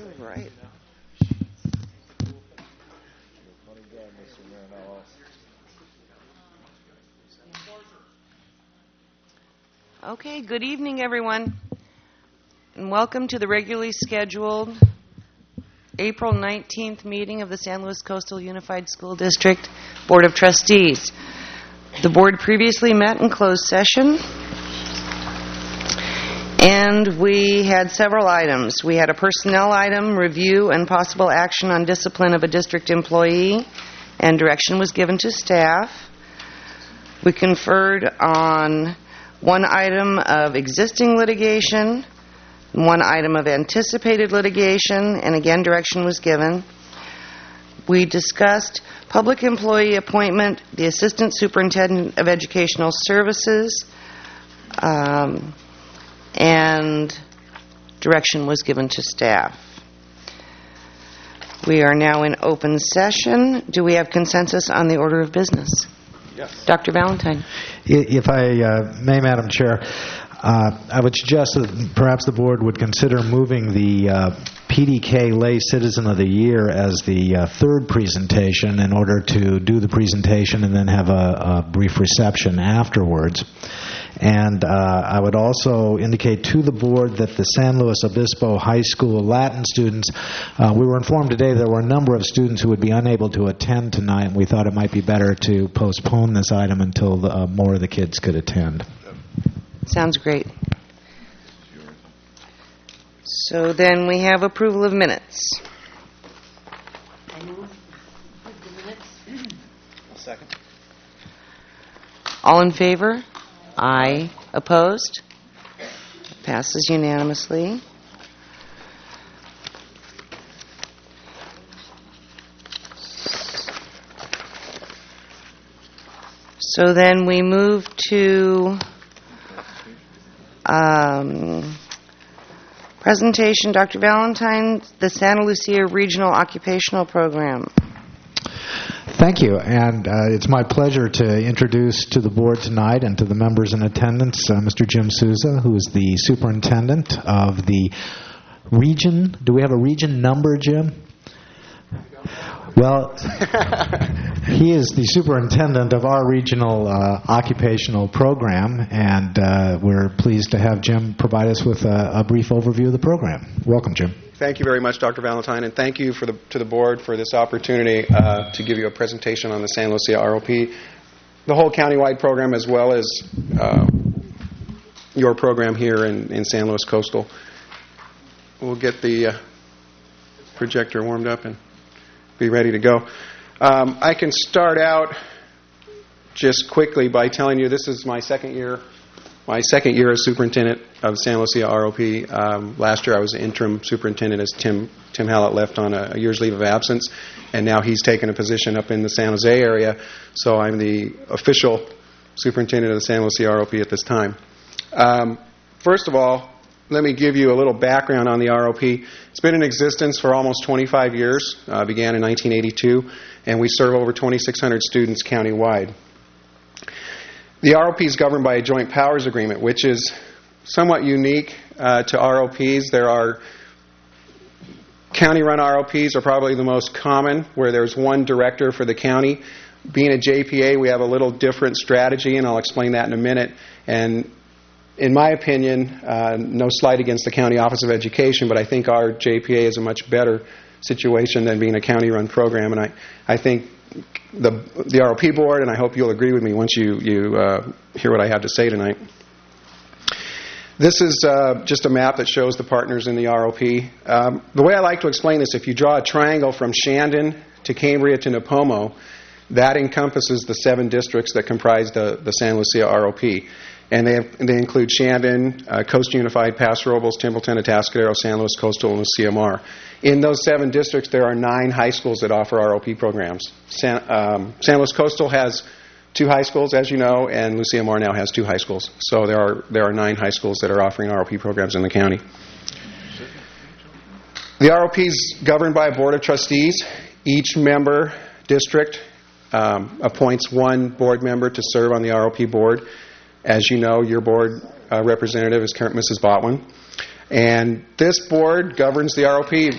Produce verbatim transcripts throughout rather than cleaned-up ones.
Right. Okay, good evening, everyone, and welcome to the regularly scheduled April nineteenth meeting of the San Luis Coastal Unified School District Board of Trustees. The board previously met in closed session, and we had several items. We had a personnel item, review and possible action on discipline of a district employee, and direction was given to staff. We conferred on one item of existing litigation, one item of anticipated litigation, and again, direction was given. We discussed public employee appointment, the Assistant Superintendent of Educational Services, um, and direction was given to staff. We are now in open session. Do we have consensus on the order of business? Yes. Doctor Valentine. If I uh, may, Madam Chair, uh, I would suggest that perhaps the board would consider moving the uh, P D K Lay Citizen of the Year as the uh, third presentation in order to do the presentation and then have a, a brief reception afterwards. And uh, I would also indicate to the board that the San Luis Obispo High School Latin students, uh, we were informed today there were a number of students who would be unable to attend tonight, and we thought it might be better to postpone this item until the, uh, more of the kids could attend. Sounds great. So then we have approval of minutes. I move the minutes. I'll second. All in favor? Aye. Opposed? Passes unanimously. So then we move to um, presentation, Doctor Valentine, the Santa Lucia Regional Occupational Program. Thank you, and uh, it's my pleasure to introduce to the board tonight and to the members in attendance uh, Mister Jim Souza, who is the superintendent of the region. Do we have a region number, Jim? Well, he is the superintendent of our regional uh, occupational program, and uh, we're pleased to have Jim provide us with a, a brief overview of the program. Welcome, Jim. Thank you very much, Doctor Valentine, and thank you for the, to the board for this opportunity uh, to give you a presentation on the San Lucia R O P, the whole countywide program, as well as uh, your program here in, in San Luis Coastal. We'll get the uh, projector warmed up and be ready to go. Um, I can start out just quickly by telling you this is my second year My second year as superintendent of San Lucia R O P. Um, last year I was interim superintendent as Tim Tim Hallett left on a, a year's leave of absence, and now he's taken a position up in the San Jose area, so I'm the official superintendent of the San Lucia R O P at this time. Um, first of all, let me give you a little background on the R O P. It's been in existence for almost twenty-five years, uh, began in nineteen eighty-two, and we serve over twenty-six hundred students countywide. The R O P is governed by a joint powers agreement, which is somewhat unique uh, to R O Ps. There are county-run R O Ps are probably the most common, where there's one director for the county. Being a J P A, we have a little different strategy, and I'll explain that in a minute. And in my opinion, uh, no slight against the County Office of Education, but I think our J P A is a much better situation than being a county-run program, and I, I think the the R O P board, and I hope you'll agree with me once you, you uh, hear what I have to say tonight. This is uh, just a map that shows the partners in the R O P. Um, the way I like to explain this, if you draw a triangle from Shandon to Cambria to Nipomo, that encompasses the seven districts that comprise the, the San Lucia R O P. And they, have, they include Shandon, uh, Coast Unified, Paso Robles, Templeton, Atascadero, San Luis Coastal, and C M R. In those seven districts, there are nine high schools that offer R O P programs. San, um, San Luis Coastal has two high schools, as you know, and C M R now has two high schools. So there are there are nine high schools that are offering R O P programs in the county. The R O P is governed by a board of trustees. Each member district um, appoints one board member to serve on the R O P board. As you know, your board uh, representative is Missus Botwin. And this board governs the R O P.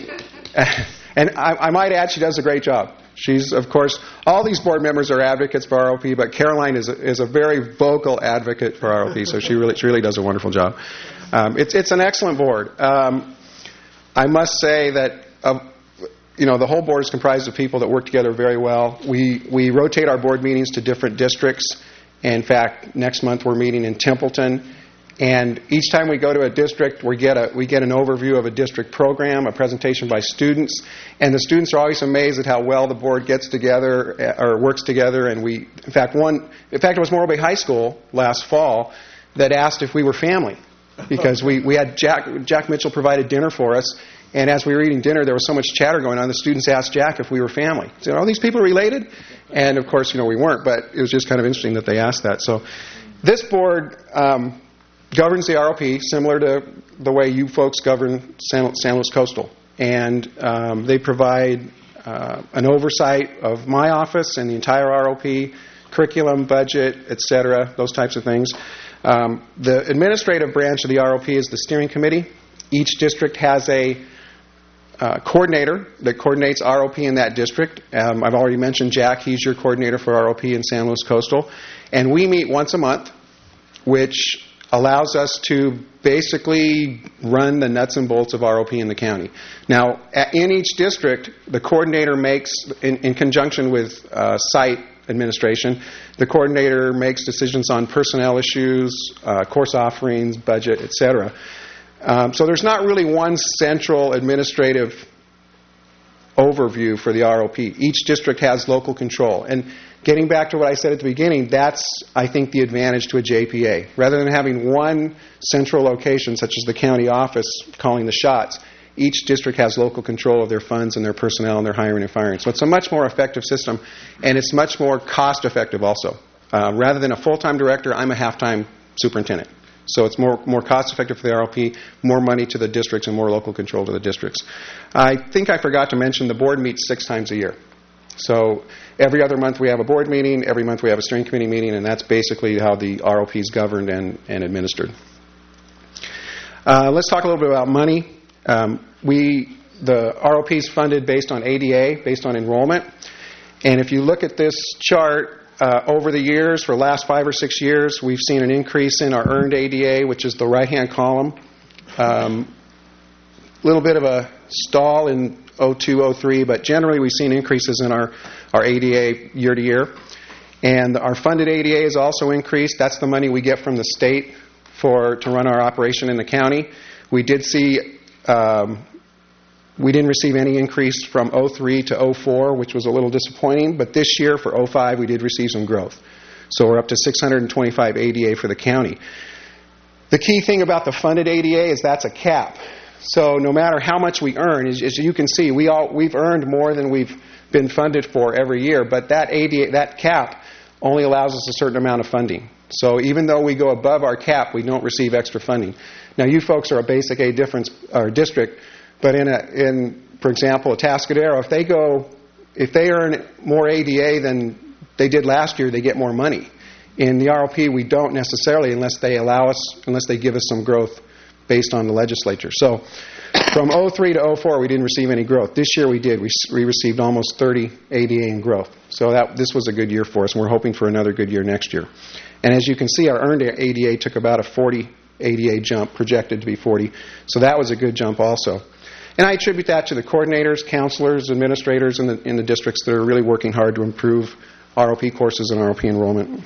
And I, I might add, she does a great job. She's, of course, all these board members are advocates for R O P, but Caroline is a, is a very vocal advocate for R O P, so she really she really does a wonderful job. Um, it's it's an excellent board. Um, I must say that uh, you know the whole board is comprised of people that work together very well. We we rotate our board meetings to different districts. In fact, next month we're meeting in Templeton. And each time we go to a district, we get a we get an overview of a district program, a presentation by students, and the students are always amazed at how well the board gets together or works together. And we, in fact, one, in fact, it was Morro Bay High School last fall that asked if we were family, because we we had Jack Jack Mitchell provided dinner for us, and as we were eating dinner, there was so much chatter going on. The students asked Jack if we were family. He said, "Are these people related?" And of course, you know, we weren't, but it was just kind of interesting that they asked that. So, this board. Um, governs the R O P similar to the way you folks govern San, San Luis Coastal. And um, they provide uh, an oversight of my office and the entire R O P, curriculum, budget, et cetera, those types of things. Um, the administrative branch of the R O P is the steering committee. Each district has a uh, coordinator that coordinates R O P in that district. Um, I've already mentioned Jack. He's your coordinator for R O P in San Luis Coastal. And we meet once a month, which allows us to basically run the nuts and bolts of R O P in the county. Now, in each district, the coordinator makes, in, in conjunction with uh, site administration, the coordinator makes decisions on personnel issues, uh, course offerings, budget, et cetera. Um, so there's not really one central administrative overview for the R O P. Each district has local control. And getting back to what I said at the beginning, that's, I think, the advantage to a J P A. Rather than having one central location, such as the county office, calling the shots, each district has local control of their funds and their personnel and their hiring and firing. So it's a much more effective system, and it's much more cost-effective also. Uh, rather than a full-time director, I'm a half-time superintendent. So it's more more cost-effective for the R O P, more money to the districts, and more local control to the districts. I think I forgot to mention the board meets six times a year. So every other month we have a board meeting, every month we have a steering committee meeting, and that's basically how the R O P is governed and, and administered. Uh, let's talk a little bit about money. Um, we the R O P is funded based on A D A, based on enrollment. And if you look at this chart, uh, over the years, for the last five or six years, we've seen an increase in our earned A D A, which is the right-hand column. A um, little bit of a stall in oh two, oh three, but generally we've seen increases in our, our A D A year to year. And our funded A D A has also increased. That's the money we get from the state for to run our operation in the county. We did see, um, we didn't receive any increase from oh three to oh four, which was a little disappointing, but this year for oh five we did receive some growth. So we're up to six hundred twenty-five A D A for the county. The key thing about the funded A D A is that's a cap. So no matter how much we earn, as, as you can see, we all, we've earned more than we've been funded for every year, but that A D A, that cap only allows us a certain amount of funding. So even though we go above our cap, we don't receive extra funding. Now, you folks are a basic A difference or district, but in, a, in, for example, Atascadero, if they go, if they earn more A D A than they did last year, they get more money. In the R O P, we don't necessarily, unless they allow us, unless they give us some growth based on the legislature. So from oh three to oh four, we didn't receive any growth. This year we did. We, we received almost thirty A D A in growth. So that this was a good year for us, and we're hoping for another good year next year. And as you can see, our earned A D A took about a forty A D A jump, projected to be forty. So that was a good jump also. And I attribute that to the coordinators, counselors, administrators in the, in the districts that are really working hard to improve R O P courses and R O P enrollment.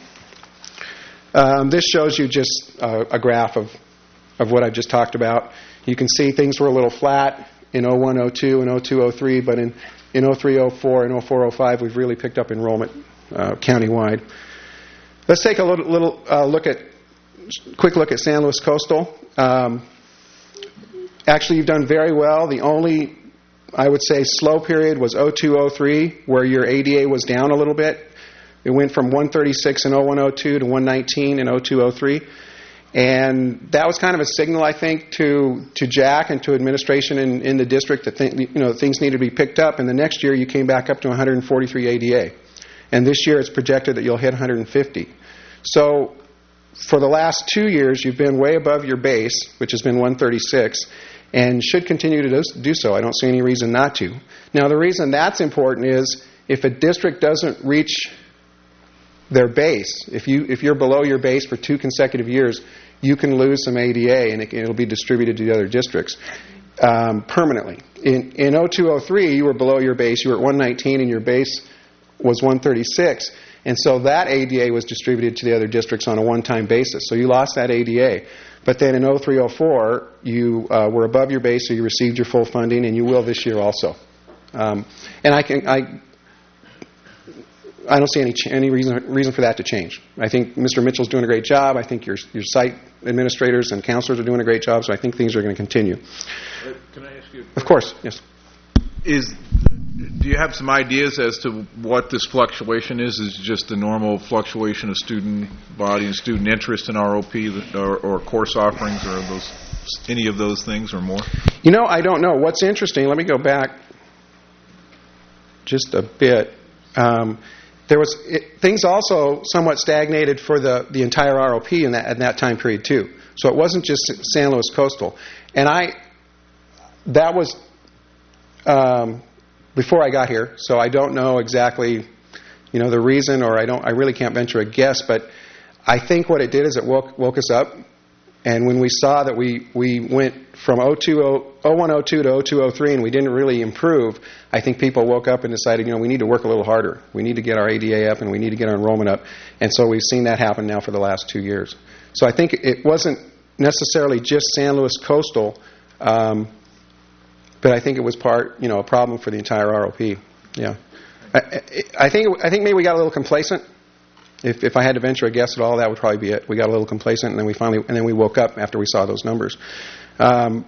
Um, this shows you just uh, a graph of of what I've just talked about. You can see things were a little flat in oh one, oh two, and oh two, oh three, but in, in oh three, oh four, and oh four, oh five, we've really picked up enrollment uh, countywide. Let's take a little, little uh, look at, quick look at San Luis Coastal. Um, actually, you've done very well. The only, I would say, slow period was oh two, oh three, where your A D A was down a little bit. It went from one thirty-six in oh one, oh two to one nineteen in oh two, oh three. And that was kind of a signal, I think, to to Jack and to administration in, in the district that th- you know things needed to be picked up. And the next year, you came back up to one forty-three A D A, and this year it's projected that you'll hit one fifty. So, for the last two years, you've been way above your base, which has been one thirty-six, and should continue to do so. I don't see any reason not to. Now, the reason that's important is if a district doesn't reach their base, if, you, if you're below your base for two consecutive years, you can lose some A D A, and it, it'll be distributed to the other districts um, permanently. In, in oh two oh three, you were below your base. You were at one nineteen, and your base was one thirty-six. And so that A D A was distributed to the other districts on a one-time basis. So you lost that A D A. But then in oh three oh four, you uh, were above your base, so you received your full funding, and you will this year also. Um, and I can I I don't see any ch- any reason reason for that to change. I think Mister Mitchell's doing a great job. I think your your site administrators and counselors are doing a great job. So I think things are going to continue. Uh, can I ask you? Of course, yes. Is do you have some ideas as to what this fluctuation is? Is it just the normal fluctuation of student body and student interest in R O P or, or course offerings, or those any of those things or more? You know, I don't know. What's interesting, let me go back just a bit. Um, there was it, things also somewhat stagnated for the, the entire R O P in that in that time period too. So it wasn't just San Luis Coastal, and I that was um, before I got here. So I don't know exactly, you know, the reason, or I don't. I really can't venture a guess. But I think what it did is it woke woke us up, and when we saw that we we went from oh one oh two to oh two oh three, and we didn't really improve, I think people woke up and decided, you know, we need to work a little harder. We need to get our A D A up, and we need to get our enrollment up. And so we've seen that happen now for the last two years. So I think it wasn't necessarily just San Luis Coastal, um, but I think it was part, you know, a problem for the entire R O P. Yeah, I, I think I think maybe we got a little complacent. If if I had to venture a guess at all, that would probably be it. We got a little complacent, and then we finally and then we woke up after we saw those numbers. Um,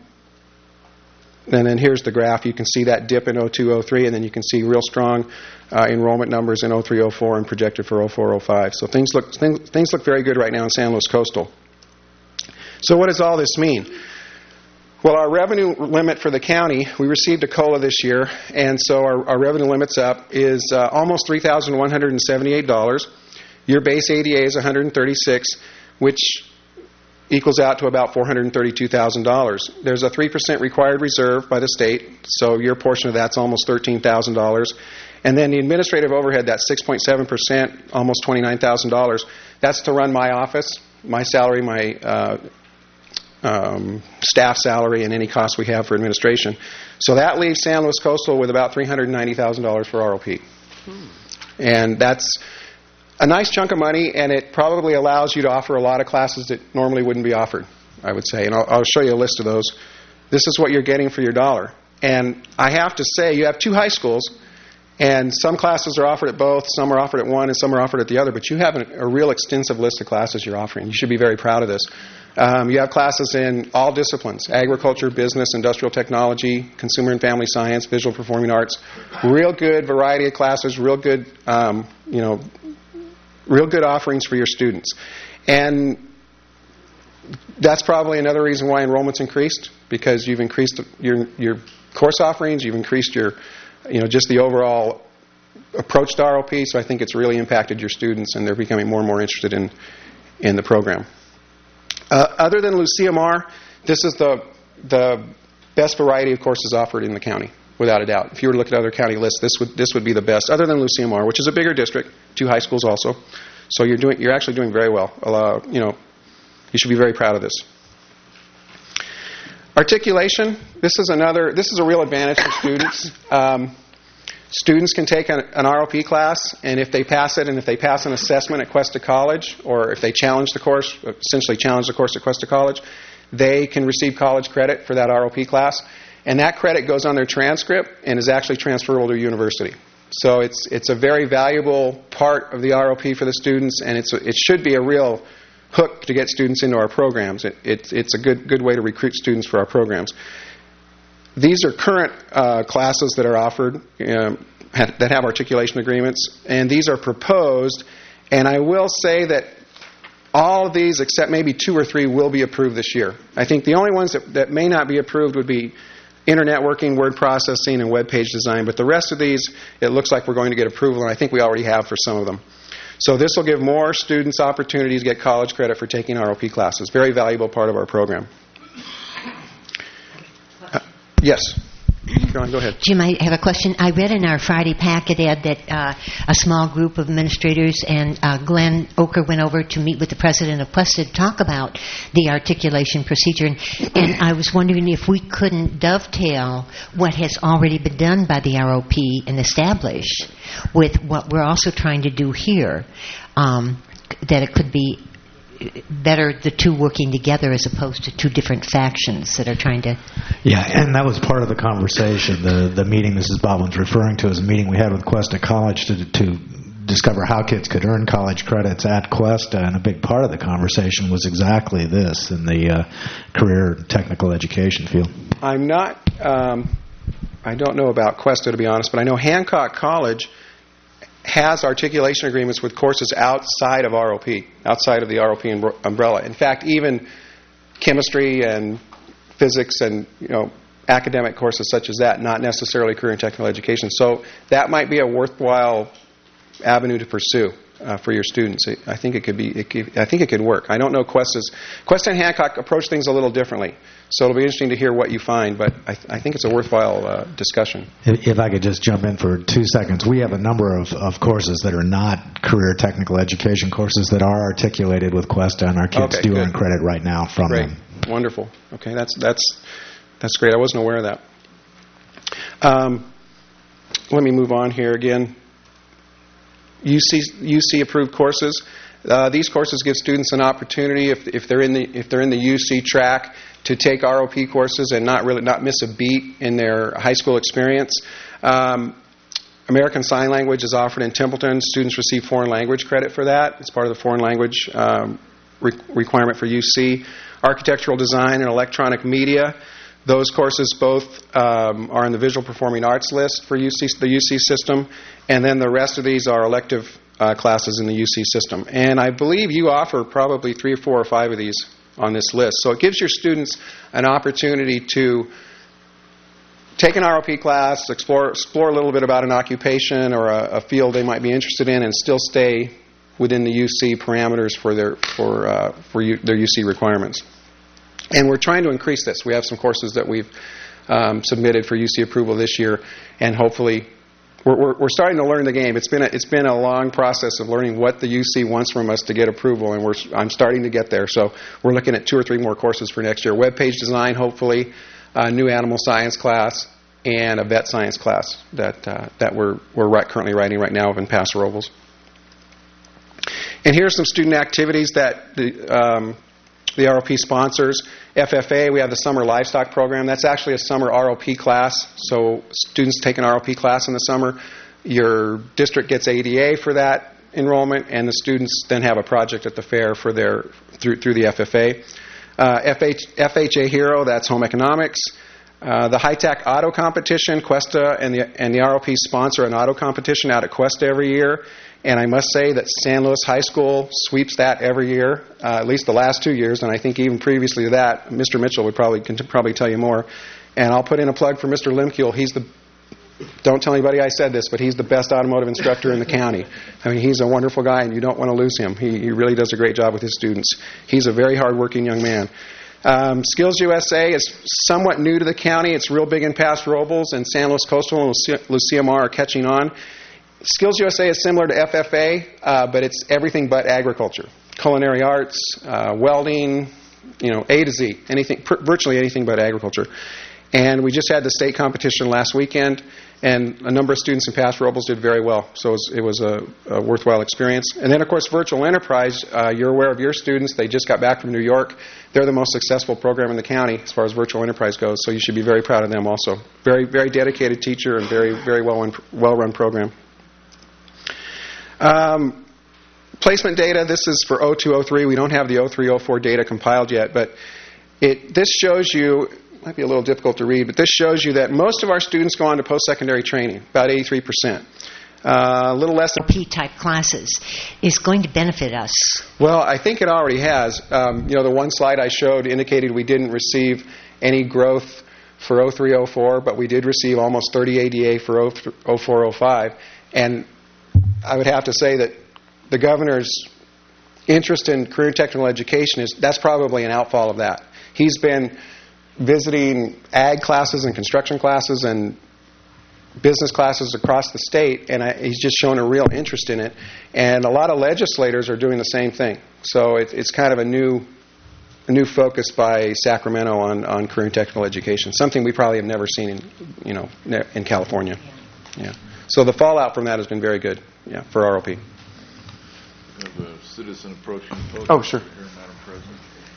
and then here's the graph. You can see that dip in oh two oh three, and then you can see real strong uh, enrollment numbers in oh three oh four and projected for oh four oh five. So things look things, things look very good right now in San Luis Coastal. So what does all this mean? Well, our revenue limit for the county, we received a COLA this year, and so our, our revenue limit's up, is uh, almost three thousand one hundred seventy-eight dollars. Your base A D A is one hundred thirty-six, which equals out to about four hundred thirty-two thousand dollars. There's a three percent required reserve by the state, so your portion of that's almost thirteen thousand dollars. And then the administrative overhead, that's six point seven percent, almost twenty-nine thousand dollars. That's to run my office, my salary, my uh, um, staff salary, and any costs we have for administration. So that leaves San Luis Coastal with about three hundred ninety thousand dollars for R O P. Hmm. And that's a nice chunk of money, and it probably allows you to offer a lot of classes that normally wouldn't be offered, I would say. And I'll, I'll show you a list of those. This is what you're getting for your dollar. And I have to say, you have two high schools, and some classes are offered at both, some are offered at one, and some are offered at the other. But you have a, a real extensive list of classes you're offering. You should be very proud of this. Um, you have classes in all disciplines: agriculture, business, industrial technology, consumer and family science, visual performing arts. Real good variety of classes, real good, um, you know, real good offerings for your students. And that's probably another reason why enrollment's increased, because you've increased your your course offerings, you've increased your, you know, just the overall approach to R O P. So I think it's really impacted your students, and they're becoming more and more interested in in the program. Uh, other than Lucía-Mar, this is the the best variety of courses offered in the county, without a doubt. If you were to look at other county lists, this would this would be the best, other than Lucía-Mar, which is a bigger district, two high schools also. So you're doing you're actually doing very well. Uh, you know, you should be very proud of this. Articulation. This is another. This is a real advantage for students. Um, students can take an, an R O P class, and if they pass it, and if they pass an assessment at Cuesta College, or if they challenge the course, essentially challenge the course at Cuesta College, they can receive college credit for that R O P class. And that credit goes on their transcript and is actually transferable to a university. So it's it's a very valuable part of the R O P for the students, and it's a, it should be a real hook to get students into our programs. It, it, it's a good good way to recruit students for our programs. These are current uh, classes that are offered um, have, that have articulation agreements, and these are proposed. And I will say that all of these, except maybe two or three, will be approved this year. I think the only ones that, that may not be approved would be internet working, word processing, and web page design. But the rest of these, it looks like we're going to get approval, and I think we already have for some of them. So this will give more students opportunities to get college credit for taking R O P classes. Very valuable part of our program. Uh, yes. Go on, go ahead. Jim, I have a question. I read in our Friday packet ad that uh, a small group of administrators and uh, Glenn Oker went over to meet with the president of Questa to talk about the articulation procedure. And, and I was wondering if we couldn't dovetail what has already been done by the R O P and established with what we're also trying to do here, um, that it could be better the two working together as opposed to two different factions that are trying to... Yeah, and that was part of the conversation. The the meeting Missus Boblin's referring to is a meeting we had with Questa College to to discover how kids could earn college credits at Questa, and a big part of the conversation was exactly this in the uh, career and technical education field. I'm not... Um, I don't know about Questa, to be honest, but I know Hancock College has articulation agreements with courses outside of R O P, outside of the R O P umbrella. In fact, even chemistry and physics and, you know, academic courses such as that, not necessarily career and technical education. So that might be a worthwhile avenue to pursue uh, for your students. I think it could be. It could, I think it could work. I don't know Questa's. Questa and Hancock approach things a little differently, so it'll be interesting to hear what you find. But I, th- I think it's a worthwhile uh, discussion. If, if I could just jump in for two seconds, we have a number of, of courses that are not career technical education courses that are articulated with Questa, and our kids Okay, do good. earn credit right now from Great, them. wonderful. Okay, that's that's that's great. I wasn't aware of that. Um, let me move on here again. U C U C approved courses. Uh, these courses give students an opportunity, if if they're in the if they're in the U C track, to take R O P courses and not really not miss a beat in their high school experience. Um, American Sign Language is offered in Templeton. Students receive foreign language credit for that. It's part of the foreign language um, re- requirement for U C. Architectural Design and Electronic Media. Those courses both um, are in the Visual Performing Arts list for U C, the U C system, and then the rest of these are elective uh, classes in the U C system. And I believe you offer probably three or four or five of these on this list. So it gives your students an opportunity to take an R O P class, explore, explore a little bit about an occupation or a, a field they might be interested in, and still stay within the U C parameters for their for uh, for U, their U C requirements. And we're trying to increase this. We have some courses that we've um, submitted for U C approval this year, and hopefully we're, we're, we're starting to learn the game. It's been a, it's been a long process of learning what the U C wants from us to get approval, and we're I'm starting to get there. So we're looking at two or three more courses for next year. Web page design, hopefully, a new animal science class, and a vet science class that uh, that we're we're right, currently writing right now in Paso Robles. And here are some student activities that the um, the R O P sponsors. F F A, we have the Summer Livestock Program. That's actually a summer R O P class. So students take an R O P class in the summer. Your district gets A D A for that enrollment, and the students then have a project at the fair for their through through the F F A. Uh, F H, F H A Hero, that's home economics. Uh, the High-Tech Auto Competition, Questa and the and the R O P sponsor an auto competition out at Questa every year. And I must say that San Luis High School sweeps that every year, uh, at least the last two years, and I think even previously to that, Mister Mitchell would probably can t- probably tell you more. And I'll put in a plug for Mister Limkeel. He's the don't tell anybody I said this, but he's the best automotive instructor in the county. I mean, he's a wonderful guy, and you don't want to lose him. He, he really does a great job with his students. He's a very hardworking young man. Um, Skills U S A is somewhat new to the county. It's real big in Paso Robles, and San Luis Coastal and Lucia, Lucia Mar are catching on. Skills U S A is similar to F F A, uh, but it's everything but agriculture. Culinary arts, uh, welding, you know, A to Z, anything, pr- virtually anything but agriculture. And we just had the state competition last weekend, and a number of students in Paso Robles did very well. So it was, it was a, a worthwhile experience. And then, of course, Virtual Enterprise, uh, you're aware of your students. They just got back from New York. They're the most successful program in the county as far as Virtual Enterprise goes, so you should be very proud of them also. Very, very dedicated teacher and very, very well-run, well-run program. Um, placement data, this is for oh two oh three. We don't have the oh three oh four data compiled yet, but it this shows you, it might be a little difficult to read, but this shows you that most of our students go on to post-secondary training, about eighty-three percent. Uh, a little less than... P-type classes is going to benefit us. Well, I think it already has. Um, you know, the one slide I showed indicated we didn't receive any growth for oh three oh four, but we did receive almost thirty A D A for oh four oh five, and I would have to say that the governor's interest in career and technical education is that's probably an outfall of that. He's been visiting ag classes and construction classes and business classes across the state, and I, he's just shown a real interest in it. And a lot of legislators are doing the same thing. So it, it's kind of a new, a new focus by Sacramento on, on career and technical education. Something we probably have never seen in, you know, in California. Yeah. So the fallout from that has been very good. Yeah, for R O P. We have a citizen approaching the podium. Oh, sure. Here, Madam President.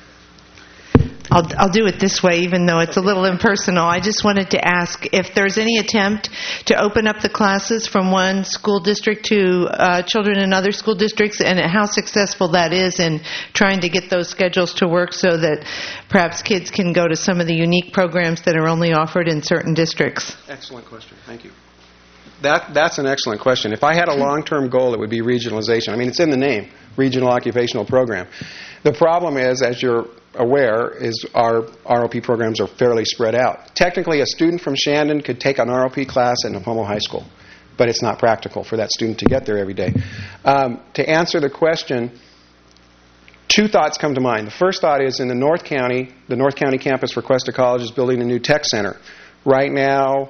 I'll, I'll do it this way, even though it's a little impersonal. I just wanted to ask if there's any attempt to open up the classes from one school district to uh, children in other school districts, and how successful that is in trying to get those schedules to work so that perhaps kids can go to some of the unique programs that are only offered in certain districts. Excellent question. Thank you. That That's an excellent question. If I had a long-term goal, it would be regionalization. I mean, it's in the name, Regional Occupational Program. The problem is, as you're aware, is our R O P programs are fairly spread out. Technically, a student from Shandon could take an R O P class at Navomo High School, but it's not practical for that student to get there every day. Um, to answer the question, two thoughts come to mind. The first thought is in the North County, the North County campus for Cuesta College is building a new tech center. Right now,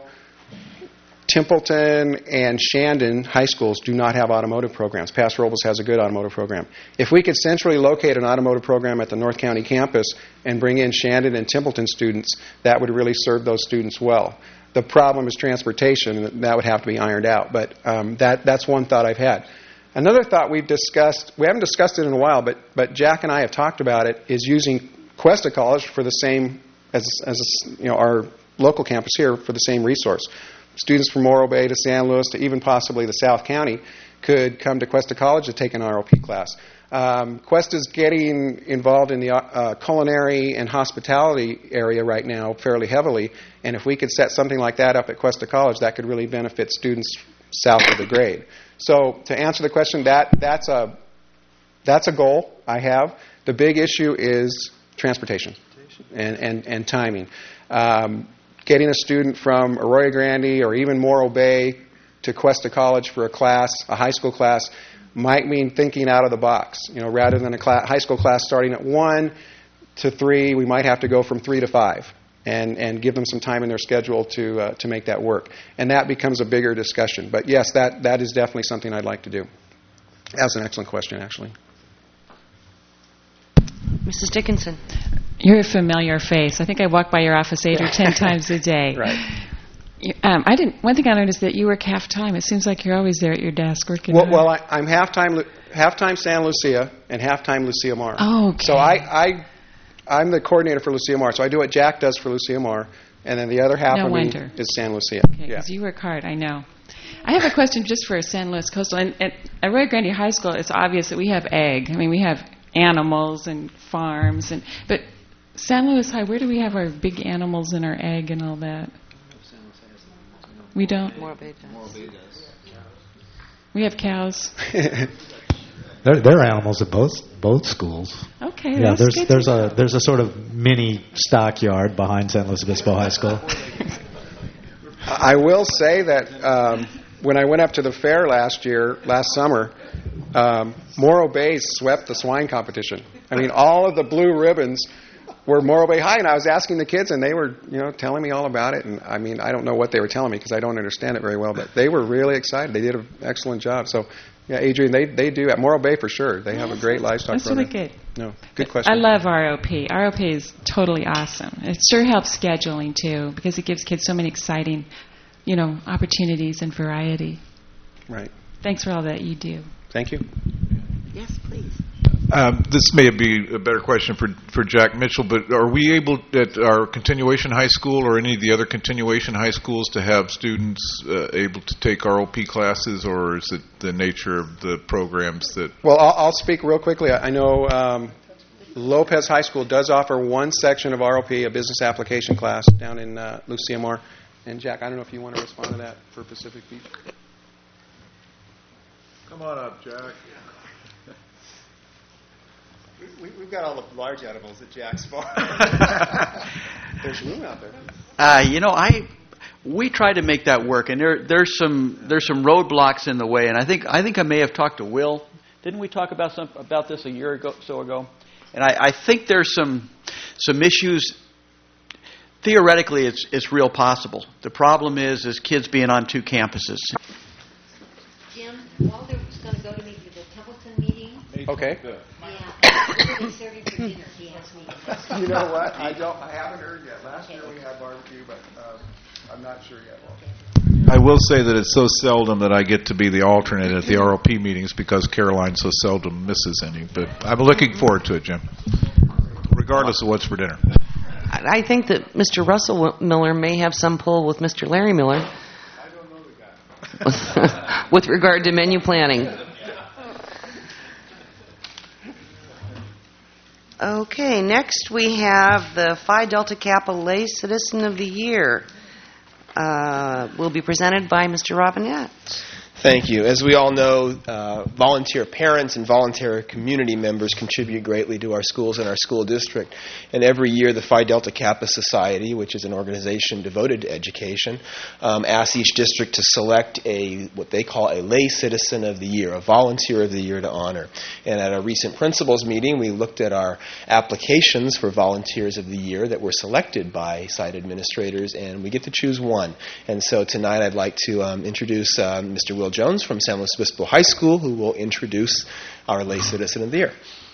Templeton and Shandon high schools do not have automotive programs. Paso Robles has a good automotive program. If we could centrally locate an automotive program at the North County campus and bring in Shandon and Templeton students, that would really serve those students well. The problem is transportation, and that would have to be ironed out. But um, that that's one thought I've had. Another thought we've discussed, we haven't discussed it in a while, but, but Jack and I have talked about it, is using Cuesta College for the same, as, as you know, our local campus here for the same resource. Students from Morro Bay to San Luis to even possibly the South County could come to Cuesta College to take an R O P class. Um, Cuesta's getting involved in the uh, culinary and hospitality area right now fairly heavily, and if we could set something like that up at Cuesta College, that could really benefit students south of the grade. So to answer the question, that that's a that's a goal I have. The big issue is transportation and, and, and timing. Um, Getting a student from Arroyo Grande or even Morro Bay to Cuesta College for a class, a high school class, might mean thinking out of the box. You know, rather than a class, high school class starting at one to three, we might have to go from three to five, and, and give them some time in their schedule to uh, to make that work. And that becomes a bigger discussion. But yes, that that is definitely something I'd like to do. That's an excellent question, actually. Missus Dickinson. You're a familiar face. I think I walk by your office eight or ten times a day. Right. You, um, I didn't. One thing I noticed that you work half time. It seems like you're always there at your desk working. Well, well I, I'm half time half time San Lucia and half time Lucia Mar. Oh, okay. So I, I I'm the coordinator for Lucia Mar. So I do what Jack does for Lucia Mar, and then the other half no of wonder. me is San Lucia. Okay, because yeah. you work hard. I know. I have a question just for San Luis Coastal. And at Arroyo Grande High School, it's obvious that we have ag. I mean, we have animals and farms, and but San Luis High, where do we have our big animals and our ag and all that? We don't. Morro Bay does. We have cows. There, there are animals at both both schools. Okay, Yeah, that's there's good there's to a there's a sort of mini stockyard behind San Luis Obispo High School. I will say that um, when I went up to the fair last year, last summer, um, Morro Bay swept the swine competition. I mean, all of the blue ribbons were Morro Bay High, and I was asking the kids, and they were, you know, telling me all about it. And I mean, I don't know what they were telling me because I don't understand it very well, but they were really excited. They did an excellent job. So, yeah, Adrian, they they do at Morro Bay for sure. They have a great livestock That's program. really good. No, good question. I love R O P. R O P is totally awesome. It sure helps scheduling too because it gives kids so many exciting, you know, opportunities and variety. Right. Thanks for all that you do. Thank you. Yes, please. Um, this may be a better question for for Jack Mitchell, but are we able at our continuation high school or any of the other continuation high schools to have students uh, able to take R O P classes, or is it the nature of the programs that... Well, I'll, I'll speak real quickly. I know um, Lopez High School does offer one section of R O P, a business application class, down in uh, Lucia Mar. And, Jack, I don't know if you want to respond to that for Pacific Beach. Come on up, Jack. We, we've got all the large animals at Jack's farm. There's room out there. Uh, you know, I we try to make that work, and there there's some there's some roadblocks in the way, and I think I think I may have talked to Will Didn't we talk about some about this a year ago, so ago? And I, I think there's some some issues. Theoretically, it's it's real possible. The problem is is kids being on two campuses. Jim, Walter was going to go to meet with the Templeton meeting. Okay. Yeah. What are they serving for dinner? He asked me. You know what? I don't. I haven't heard yet. Last year we had barbecue, but uh, I'm not sure yet. I will say that it's so seldom that I get to be the alternate at the R O P meetings because Caroline so seldom misses any. But I'm looking forward to it, Jim, regardless of what's for dinner. I think that Mister Russell Miller may have some pull with Mister Larry Miller. I don't know the guy. With regard to menu planning. Okay, next we have the Phi Delta Kappa Lay Citizen of the Year. Uh, will be presented by Mister Robinette. Thank you. As we all know, uh, volunteer parents and volunteer community members contribute greatly to our schools and our school district. And every year, the Phi Delta Kappa Society, which is an organization devoted to education, um, asks each district to select a what they call a lay citizen of the year, a volunteer of the year to honor. And at a recent principals meeting, we looked at our applications for volunteers of the year that were selected by site administrators, and we get to choose one. And so tonight, I'd like to um, introduce uh, Mister Will Jones from San Luis Obispo High School, who will introduce our lay citizen of the year.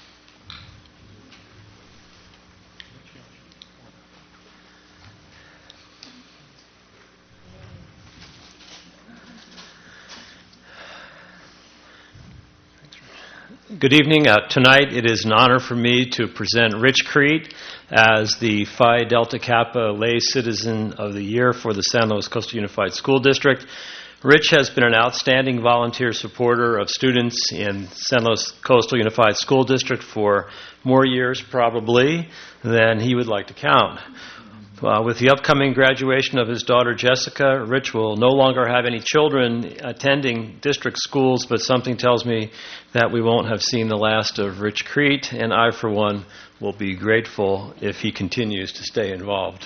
Good evening. Uh, tonight it is an honor for me to present Rich Crete as the Phi Delta Kappa Lay Citizen of the Year for the San Luis Coastal Unified School District. Rich has been an outstanding volunteer supporter of students in San Luis Coastal Unified School District for more years probably than he would like to count. Uh, with the upcoming graduation of his daughter Jessica, Rich will no longer have any children attending district schools, but something tells me that we won't have seen the last of Rich Crete, and I, for one, will be grateful if he continues to stay involved.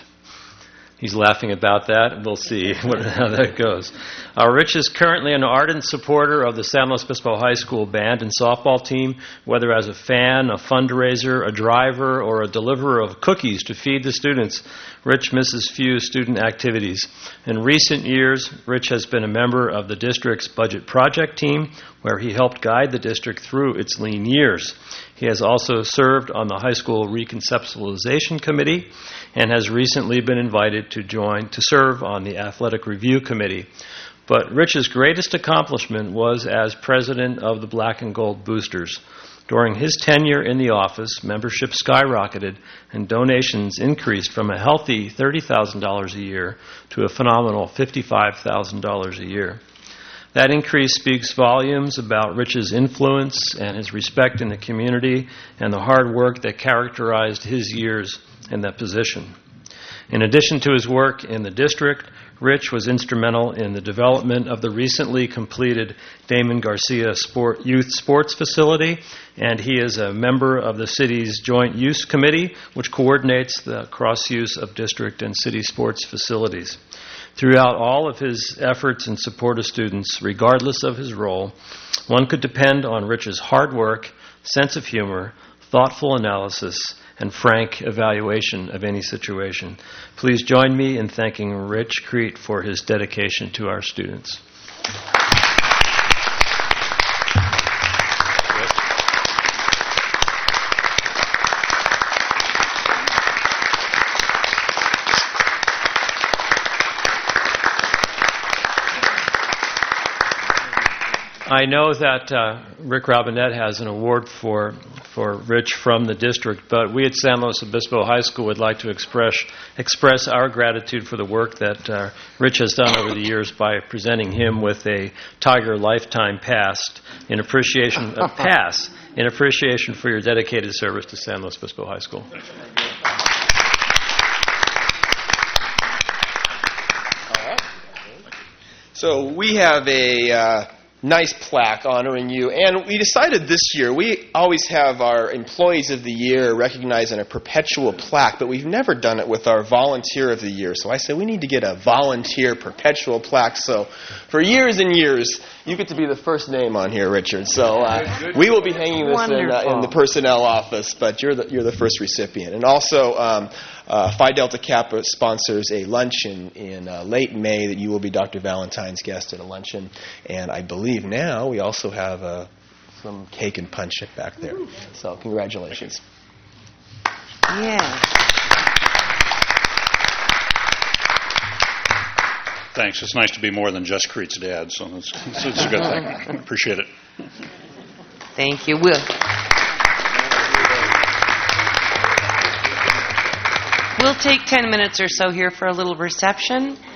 He's laughing about that. We'll see what, how that goes. Uh, Rich is currently an ardent supporter of the San Luis Obispo High School band and softball team, whether as a fan, a fundraiser, a driver, or a deliverer of cookies to feed the students. Rich misses few student activities. In recent years, Rich has been a member of the district's budget project team, where he helped guide the district through its lean years. He has also served on the high school reconceptualization committee and has recently been invited to join to serve on the athletic review committee. But Rich's greatest accomplishment was as president of the Black and Gold Boosters. During his tenure in the office, membership skyrocketed and donations increased from a healthy thirty thousand dollars a year to a phenomenal fifty-five thousand dollars a year. That increase speaks volumes about Rich's influence and his respect in the community and the hard work that characterized his years in that position. In addition to his work in the district, Rich was instrumental in the development of the recently completed Damon Garcia Sport, Youth Sports Facility, and he is a member of the city's Joint Use Committee, which coordinates the cross-use of district and city sports facilities. Throughout all of his efforts in support of students, regardless of his role, one could depend on Rich's hard work, sense of humor, thoughtful analysis, and frank evaluation of any situation. Please join me in thanking Rich Crete for his dedication to our students. I know that uh, Rick Robinette has an award for for Rich from the district, but we at San Luis Obispo High School would like to express express our gratitude for the work that uh, Rich has done over the years by presenting him with a Tiger Lifetime Pass in appreciation of pass in appreciation for your dedicated service to San Luis Obispo High School. So we have a uh, nice plaque honoring you. And we decided this year, we always have our Employees of the Year recognized in a perpetual plaque, but we've never done it with our Volunteer of the Year. So I said we need to get a volunteer perpetual plaque. So for years and years, you get to be the first name on here, Richard. So uh, we will be hanging this in, uh, in the personnel office, but you're the, you're the first recipient. And also, um, uh, Phi Delta Kappa sponsors a luncheon in uh, late May that you will be Doctor Valentine's guest at a luncheon. And I believe now we also have uh, some cake and punch back there. So congratulations. Yeah. Thanks. It's nice to be more than just Crete's dad, so it's, it's, it's a good thing. Appreciate it. Thank you. We'll, we'll take ten minutes or so here for a little reception.